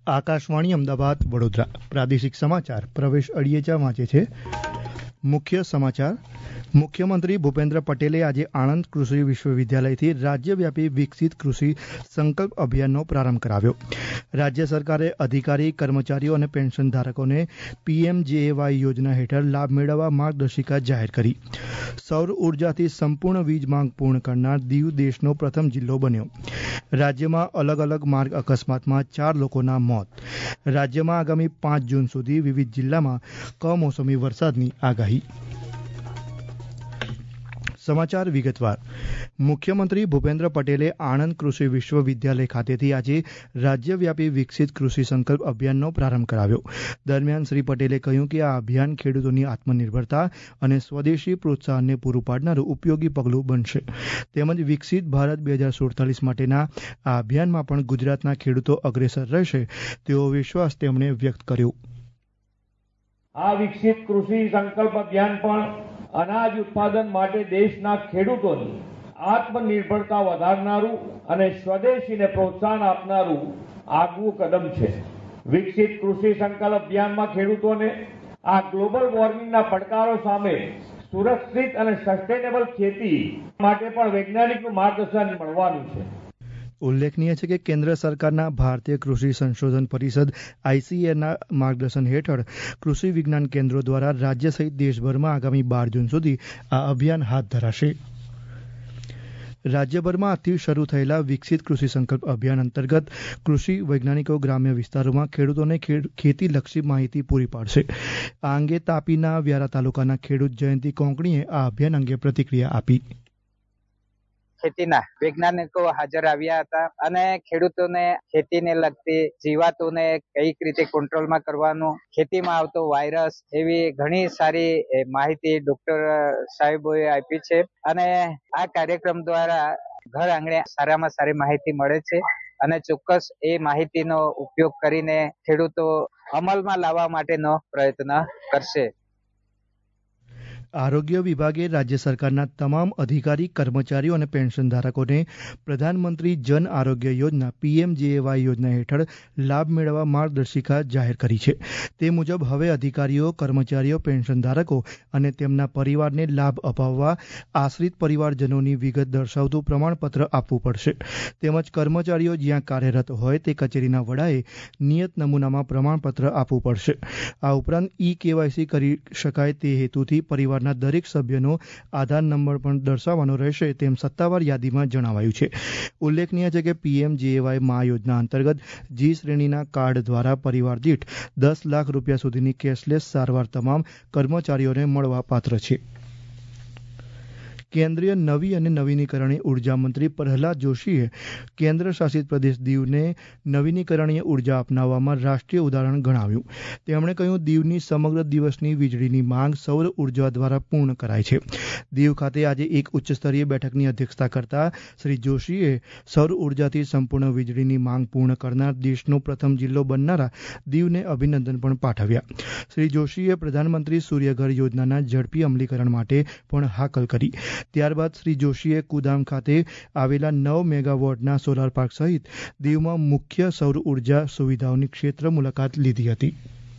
આકાશવાણી અમદાવાદ વડોદરા પ્રાદેશિક સમાચાર પ્રવેશ અડિયેચા વાંચે છે. મુખ્ય સમાચાર. મુખ્યમંત્રી ભૂપેન્દ્ર પટેલે આજે આણંદ કૃષિ વિશ્વવિદ્યાલયથી રાજ્યવ્યાપી વિકસિત કૃષિ સંકલ્પ અભિયાનનો પ્રારંભ કરાવ્યો. રાજ્ય સરકારે અધિકારી, કર્મચારીઓ અને પેન્શનધારકોને પીએમજેએવાય યોજના હેઠળ લાભ મેળવવા માર્ગદર્શિકા જાહેર કરી. સૌર ઉર્જાથી સંપૂર્ણ વીજ માંગ પૂર્ણ કરનાર દીવ દેશનો પ્રથમ જિલ્લો બન્યો. રાજ્યમાં અલગ અલગ માર્ગ અકસ્માતમાં 4 લોકોના મોત. રાજ્યમાં આગામી 5 જૂન સુધી વિવિધ જિલ્લામાં કમોસમી વરસાદની આગાહી. સમાચાર વિગતવાર. મુખ્યમંત્રી ભૂપેન્દ્ર પટેલે આણંદ કૃષિ વિશ્વવિદ્યાલય ખાતેથી આજે રાજ્યવ્યાપી વિકસિત કૃષિ સંકલ્પ અભિયાનનો પ્રારંભ કરાવ્યો. દરમિયાન શ્રી પટેલે કહ્યું કે આ અભિયાન ખેડૂતોની આત્મનિર્ભરતા અને સ્વદેશી પ્રોત્સાહનને પૂરું પાડનારું ઉપયોગી પગલું બનશે. તેમજ વિકસિત ભારત 2047 માટેના આ અભિયાનમાં પણ ગુજરાતના ખેડૂતો અગ્રેસર રહેશે તેવો વિશ્વાસ તેમણે વ્યક્ત કર્યો. આ વિકસિત કૃષિ સંકલ્પ અભિયાન પણ અનાજ ઉત્પાદન માટે દેશના ખેડૂતોની આત્મનિર્ભરતા વધારનારું અને સ્વદેશીને પ્રોત્સાહન આપનારું આગવું કદમ છે. વિકસિત કૃષિ સંકલ્પ અભિયાનમાં ખેડૂતોને આ ગ્લોબલ વોર્મિંગના પડકારો સામે સુરક્ષિત અને સસ્ટેનેબલ ખેતી માટે પણ વૈજ્ઞાનિકનું માર્ગદર્શન મળવાનું છે. ઉલ્લેખનીય છે કે કેન્દ્ર સરકારના ભારતીય કૃષિ સંશોધન પરિષદ આઈસીએના માર્ગદર્શન હેઠળ કૃષિ વિજ્ઞાન કેન્દ્રો દ્વારા રાજ્ય સહિત દેશભરમાં આગામી 12 જૂન સુધી આ અભિયાન હાથ ધરાશે. રાજ્યભરમાં આજથી શરૂ થયેલા વિકસિત કૃષિ સંકલ્પ અભિયાન અંતર્ગત કૃષિ વૈજ્ઞાનિકો ગ્રામ્ય વિસ્તારોમાં ખેડૂતોને ખેતીલક્ષી માહિતી પૂરી પાડશે. આ અંગે તાપીના વ્યારા તાલુકાના ખેડૂત જયંતિ કોંકણીએ આ અભિયાન અંગે પ્રતિક્રિયા આપી. ખેતીના વૈજ્ઞાનિકો હાજર આવ્યા હતા અને ખેડૂતોને ખેતીને લગતી જીવાતોને કઈક રીતે કંટ્રોલમાં કરવાનું, ખેતીમાં આવતો વાયરસ, એવી ઘણી સારી માહિતી ડોક્ટર સાહેબોએ આપી છે. અને આ કાર્યક્રમ દ્વારા ઘર આંગણે સારામાં સારી માહિતી મળે છે અને ચોક્કસ એ માહિતીનો ઉપયોગ કરીને ખેડૂતો અમલમાં લાવવા માટેનો પ્રયત્ન કરશે. આરોગ્ય વિભાગે રાજ્ય સરકારના તમામ અધિકારી, કર્મચારીઓ અને પેન્શનધારકોને પ્રધાનમંત્રી જન આરોગ્ય યોજના પીએમજેએવાય યોજના હેઠળ લાભ મેળવવા માર્ગદર્શિકા જાહેર કરી છે. તે મુજબ હવે અધિકારીઓ, કર્મચારીઓ, પેન્શનધારકો અને તેમના પરિવારને લાભ અપાવવા આશ્રિત પરિવારજનોની વિગત દર્શાવતું પ્રમાણપત્ર આપવું પડશે. તેમજ કર્મચારીઓ જ્યાં કાર્યરત હોય તે કચેરીના વડાએ નિયત નમૂનામાં પ્રમાણપત્ર આપવું પડશે. આ ઉપરાંત ઈ-કેવાયસી કરી શકાય તે હેતુથી પરિવારના દરેક સભ્યનો આધાર નંબર પણ દર્શાવવાનો રહેશે તેમ સત્તાવાર યાદીમાં જણાવાયું છે. ઉલ્લેખનીય છે કે પીએમજેએવાય મા યોજના અંતર્ગત જી શ્રેણીના કાર્ડ દ્વારા પરિવાર દીઠ 10 લાખ રૂપિયા સુધીની કેશલેસ સારવાર તમામ કર્મચારીઓને મળવા પાત્ર છે. કેન્દ્રીય નવી અને નવીનીકરણીય ઉર્જા મંત્રી પ્રહલાદ જોશીએ કેન્દ્ર શાસિત પ્રદેશ દીવને નવીનીકરણીય ઉર્જા અપનાવવામાં રાષ્ટ્રીય ઉદાહરણ ગણાવ્યું. તેમણે કહ્યું, દીવની સમગ્ર દિવસની વીજળીની માંગ સૌર ઉર્જા દ્વારા પૂર્ણ કરાય છે. દીવ ખાતે આજે એક ઉચ્ચસ્તરીય બેઠકની અધ્યક્ષતા કરતા શ્રી જોશીએ સૌર ઉર્જાથી સંપૂર્ણ વીજળીની માંગ પૂર્ણ કરનાર દેશનો પ્રથમ જિલ્લો બનનારા દીવને અભિનંદન પણ પાઠવ્યા. શ્રી જોશીએ પ્રધાનમંત્રી સૂર્યઘર યોજનાના ઝડપી અમલીકરણ માટે પણ હાકલ કરી. ત્યારબાદ શ્રી જોશીએ કુદામ ખાતે આવેલા 9 મેગાવોટના સોલાર પાર્ક સહિત દીવમાં મુખ્ય સૌર ઉર્જા સુવિધાઓની ક્ષેત્ર મુલાકાત લીધી હતી.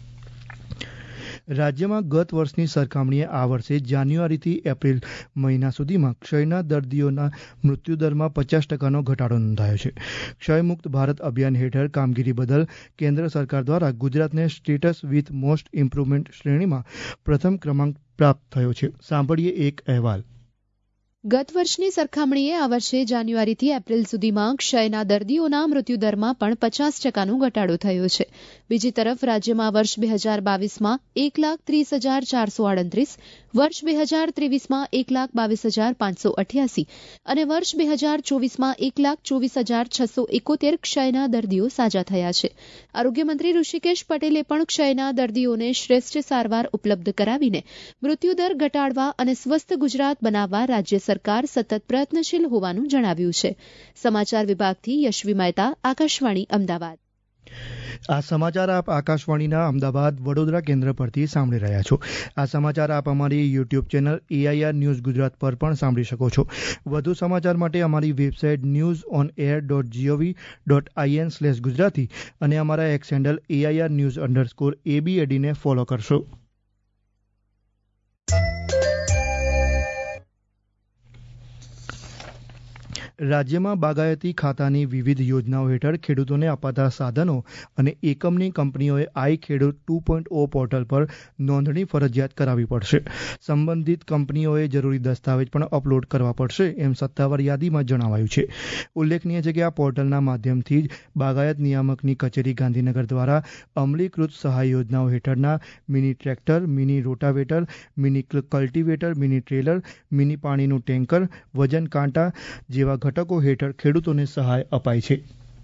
રાજ્યમાં ગત વર્ષની સરખામણીએ આ વર્ષે જાન્યુઆરીથી એપ્રિલ મહિના સુધીમાં ક્ષયના દર્દીઓના મૃત્યુદરમાં 50% ઘટાડો નોંધાયો છે. ક્ષયમુક્ત ભારત અભિયાન હેઠળ કામગીરી બદલ કેન્દ્ર સરકાર દ્વારા ગુજરાતને સ્ટેટસ વિથ મોસ્ટ ઇમ્પ્રુવમેન્ટ શ્રેણીમાં પ્રથમ ક્રમાંક પ્રાપ્ત થયો છે. સાંભળીએ એક અહેવાલ. ગત વર્ષની સરખામણીએ આ વર્ષે જાન્યુઆરીથી એપ્રિલ સુધીમાં ક્ષયના દર્દીઓના મૃત્યુદરમાં પણ 50%નો ઘટાડો થયો છે. બીજી તરફ રાજ્યમાં વર્ષ 2022માં 1,30,438, વર્ષ 2023માં 1,22,588 અને વર્ષ 2024માં 1,24,671 ક્ષયના દર્દીઓ સાજા થયા છે. આરોગ્યમંત્રી ઋષિકેશ પટેલે પણ ક્ષયના દર્દીઓને શ્રેષ્ઠ સારવાર ઉપલબ્ધ કરાવીને મૃત્યુદર ઘટાડવા અને સ્વસ્થ ગુજરાત બનાવવા રાજ્ય સરકાર સતત પ્રયત્નશીલ હોવાનું જણાવ્યું છે. સમાચાર વિભાગથી યશવી મહેતા, આકાશવાણી અમદાવાદ. આ સમાચાર આપ આકાશવાણીના અમદાવાદ વડોદરા કેન્દ્ર પરથી સાંભળી રહ્યા છો. આ સમાચાર આપ અમારી YouTube channel AIR news Gujarat પર પણ સાંભળી શકો છો. વધુ સમાચાર માટે અમારી વેબસાઇટ news.on-air.gov.in/gujarati અને અમારા એક્સ હેન્ડલ AIR_news_ABAD ને ફોલો કરશો. રાજ્યમાં બાગાયતી ખાતાની વિવિધ યોજનાઓ હેઠળ ખેડૂતોને અપાતા સાધનો અને એકમની કંપનીઓએ આઈ ખેડૂત 2.0 પોર્ટલ પર નોંધણી ફરજિયાત કરાવવી પડશે. સંબંધિત કંપનીઓએ જરૂરી દસ્તાવેજ પણ અપલોડ કરવા પડશે એમ સત્તાવાર યાદીમાં જણાવાયું છે. ઉલ્લેખનીય છે કે આ પોર્ટલના માધ્યમથી જ બાગાયત નિયામકની કચેરી ગાંધીનગર દ્વારા અમલીકૃત સહાય યોજનાઓ હેઠળના mini tractor, mini rotavator, mini cultivator, mini trailer, mini પાણીનું ટેન્કર, વજન કાંટા જેવા ઘટકો હેઠળ ખેડૂતોને સહાય અપાય છે.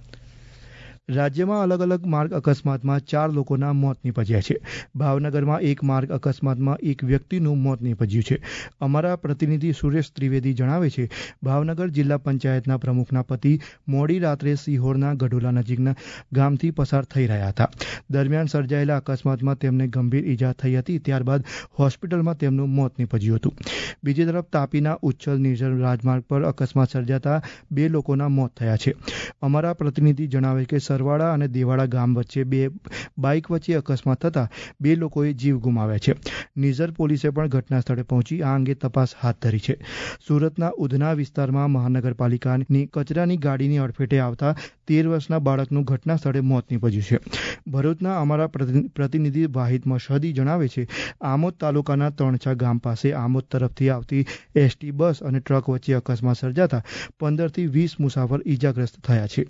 રાજ્યમાં અલગ અલગ માર્ગ અકસ્માતમાં 4 લોકોના મોત નીપજ્યા છે. ભાવનગરમાં એક માર્ગ અકસ્માતમાં એક વ્યક્તિનું મોત નીપજ્યું છે. અમારા પ્રતિનિધિ સુરેશ ત્રિવેદી જણાવે છે, ભાવનગર જિલ્લા પંચાયતના પ્રમુખના પતિ મોડી રાત્રે સિહોરના ગઢોલા નજીકના ગામથી પસાર થઈ રહ્યા હતા. દરમિયાન સર્જાયેલા અકસ્માતમાં તેમને ગંભીર ઈજા થઈ હતી. ત્યારબાદ હોસ્પિટલમાં તેમનું મોત નીપજ્યું હતું. બીજી તરફ તાપીના ઉચ્છલ નિર્જર રાજમાર્ગ પર અકસ્માત સર્જાતા 2 લોકોના મોત થયા છે. અમારા પ્રતિનિધિ જણાવે કે સરવાડા અને દેવાડા ગામ વચ્ચે 2 બાઇક વચ્ચે અકસ્માત થતા 2 લોકોએ જીવ ગુમાવ્યા છે. નિઝર પોલીસે પણ ઘટના સ્થળે પહોંચી આ અંગે તપાસ હાથ ધરી છે. સુરતના ઉધના વિસ્તારમાં મહાનગરપાલિકાની કચરાની ગાડીની અડફેટે આવતા 13 વર્ષના બાળકનું ઘટના સ્થળે મોત નીપજ્યું છે. ભરૂચના અમારા પ્રતિનિધિ વાહિદ મશહદી જણાવે છે, આમોદ તાલુકાના તણછા ગામ પાસે આમોદ તરફથી આવતી એસટી બસ અને ટ્રક વચ્ચે અકસ્માત સર્જાતા 15 થી 20 મુસાફર ઈજાગ્રસ્ત થયા છે.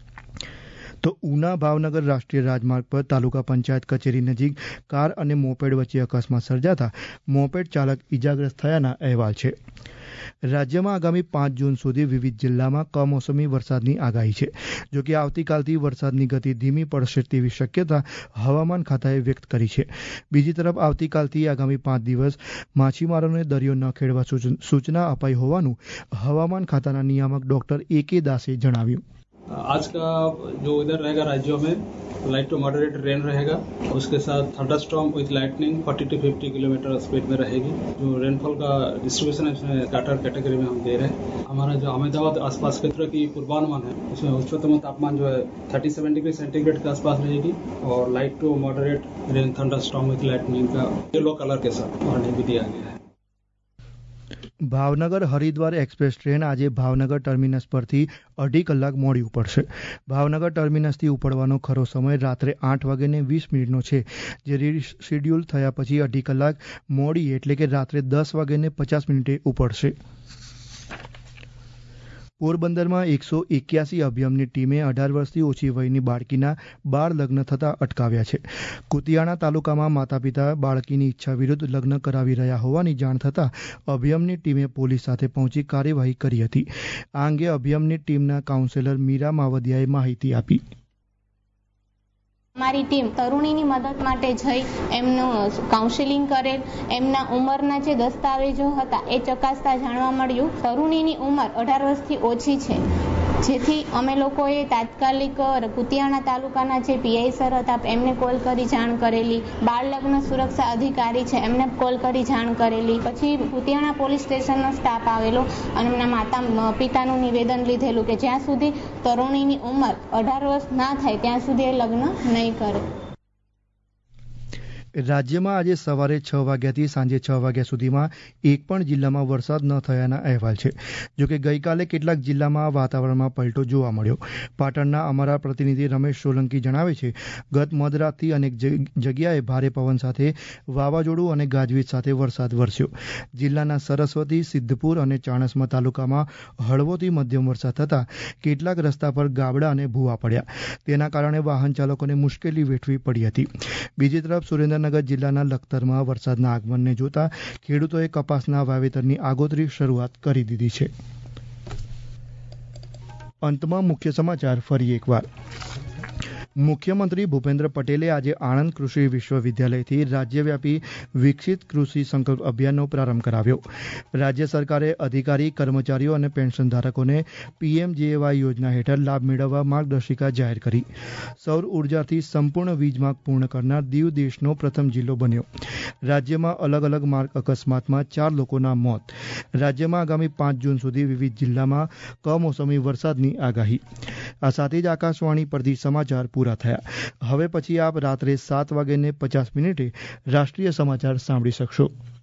તો ઉના ભાવનગર રાષ્ટ્રીય રાજમાર્ગ પર તાલુકા પંચાયત કચેરી નજીક કાર અને મોપેડ વચ્ચે અકસ્માત સર્જાતા મોપેડ ચાલક ઈજાગ્રસ્ત થયાના અહેવાલ છે. રાજ્યમાં આગામી 5 જૂન સુધી વિવિધ જિલ્લામાં કમોસમી વરસાદની આગાહી છે. જોકે આવતીકાલથી વરસાદની ગતિ ધીમી પડશે તેવી શક્યતા હવામાન ખાતાએ વ્યક્ત કરી છે. બીજી તરફ આવતીકાલથી આગામી 5 દિવસ માછીમારોને દરિયો ન ખેડવા સૂચના અપાઈ હોવાનું હવામાન ખાતાના નિયામક ડોક્ટર AK દાસે જણાવ્યું. आज का जो इधर रहेगा राज्यों में लाइट टू मॉडरेट रेन रहेगा. उसके साथ thunderstorm with lightning 40 to 50 kilometre speed में रहेगी. जो रेनफॉल का डिस्ट्रीब्यूशन है उसमें स्टार्टर कैटेगरी में हम दे रहे हैं. हमारा जो अहमदाबाद आसपास क्षेत्र की पूर्वानुमान है उसमें उच्चतम तापमान जो है 37 डिग्री सेंटीग्रेड के आसपास रहेगी और light to moderate rain thunderstorm with lightning का येलो कलर के साथ वार्निंग भी दिया गया है. ભાવનગર હરિદ્વાર એક્સપ્રેસ ટ્રેન આજે ભાવનગર ટર્મિનસ પરથી 2.5 કલાક મોડી ઉપડશે. ભાવનગર ટર્મિનસથી ઉપડવાનો ખરો સમય રાત્રે 8:20 છે, જે શેડ્યુલ થયા પછી 2.5 કલાક મોડી એટલે કે રાત્રે 10:50 ઉપડશે. પોરબંદરમાં 181 અભિયમની ટીમે 18 વર્ષથી ઓછી વયની બાળકીના બાળ લગ્ન થતા અટકાવ્યા છે. કુતિયાણા તાલુકામાં માતા પિતા બાળકીની ઈચ્છા વિરુદ્ધ લગ્ન કરાવી રહ્યા હોવાની જાણ થતાં અભિયમની ટીમે પોલીસ સાથે પહોંચી કાર્યવાહી કરી હતી. આ અંગે અભિયમની ટીમના કાઉન્સેલર મીરા માવદિયાએ માહિતી આપી. અમારી ટીમ તરુણીની મદદ માટે જઈ એમનું કાઉન્સેલિંગ કરેલ. એમના ઉંમરના જે દસ્તાવેજો હતા એ ચકાસતા જાણવા મળ્યું તરુણીની ઉંમર 18 વર્ષથી ઓછી છે. જેથી અમે લોકોએ તાત્કાલિક કુતિયાણા તાલુકાના જે પીઆઈ સર હતા એમને કોલ કરી જાણ કરેલી. બાળ લગ્ન સુરક્ષા અધિકારી છે એમને કોલ કરી જાણ કરેલી. પછી કુતિયાણા પોલીસ સ્ટેશનનો સ્ટાફ આવેલો અને એમના માતા પિતાનું નિવેદન લીધેલું કે જ્યાં સુધી તરુણીની ઉંમર 18 વર્ષ ના થાય ત્યાં સુધી એ લગ્ન નહીં કરે. રાજ્યમાં આજે સવારે 6 વાગ્યાથી સાંજે 6 વાગ્યા સુધીમાં એક પણ જિલ્લામાં વરસાદ ન થયાના અહેવાલ છે. જોકે ગઈકાલે કેટલાક જિલ્લામાં વાતાવરણમાં પલટો જોવા મળ્યો. પાટણના અમારા પ્રતિનિધિ રમેશ સોલંકી જણાવે છે, ગત મધરાતથી અનેક જગ્યાએ ભારે પવન સાથે વાવાઝોડું અને ગાજવીજ સાથે વરસાદ વરસ્યો. જિલ્લાના સરસ્વતી, સિદ્ધપુર અને ચાણસ્મા તાલુકામાં હળવોથી મધ્યમ વરસાદ થતાં કેટલાક રસ્તા પર ગાબડા અને ભૂવા પડ્યા. તેના કારણે વાહન ચાલકોને મુશ્કેલી વેઠવી પડી હતી. બીજી તરફ સુરેન્દ્રનગર જિલ્લાના લખતરમાં વરસાદના આગમનને જોતા ખેડૂતોએ કપાસના વાવેતરની આગોતરી શરૂઆત કરી દીધી છે. અંતમાં મુખ્ય સમાચાર ફરી એકવાર. મુખ્યમંત્રી ભૂપેન્દ્ર પટેલે આજે આણંદ કૃષિ વિશ્વવિદ્યાલયથી રાજ્યવ્યાપી વિકસિત કૃષિ સંકલ્પ અભિયાનનો પ્રારંભ કરાવ્યો. રાજ્ય સરકારે અધિકારી, કર્મચારીઓ અને પેન્શનધારકોને પીએમજેએવાય યોજના હેઠળ લાભ મેળવવા માર્ગદર્શિકા જાહેર કરી. સૌર ઉર્જાથી સંપૂર્ણ વીજ માંગ પૂર્ણ કરનાર દીવ દેશનો પ્રથમ જિલ્લો બન્યો. રાજ્યમાં અલગ અલગ માર્ગ અકસ્માતમાં 4 લોકોના મોત. રાજ્યમાં આગામી 5 જૂન સુધી વિવિધ જિલ્લામાં કમોસમી વરસાદની આગાહી. આ સાથે જ આકાશવાણી પરથી સમાચાર પૂરા થયા. હવે પછી આપ રાત્રે 7:50 રાષ્ટ્રીય સમાચાર સાંભળી શકશો.